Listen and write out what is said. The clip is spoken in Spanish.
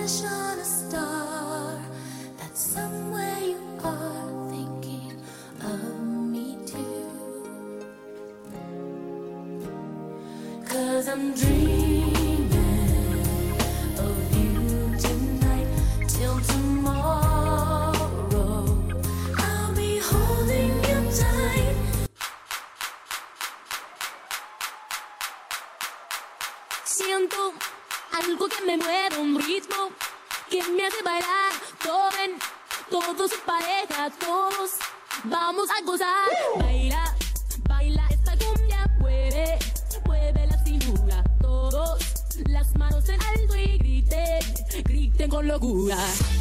wish on a star that somewhere you are thinking of me too. 'Cause I'm dreaming of you tonight till tomorrow. I'll be holding you tight. Siento algo que me mueve, un ritmo que me hace bailar. Tomen todos en pareja, todos vamos a gozar. Baila, baila esta cumbia, mueve, mueve la cintura. Todos las manos en alto y griten, griten con locura.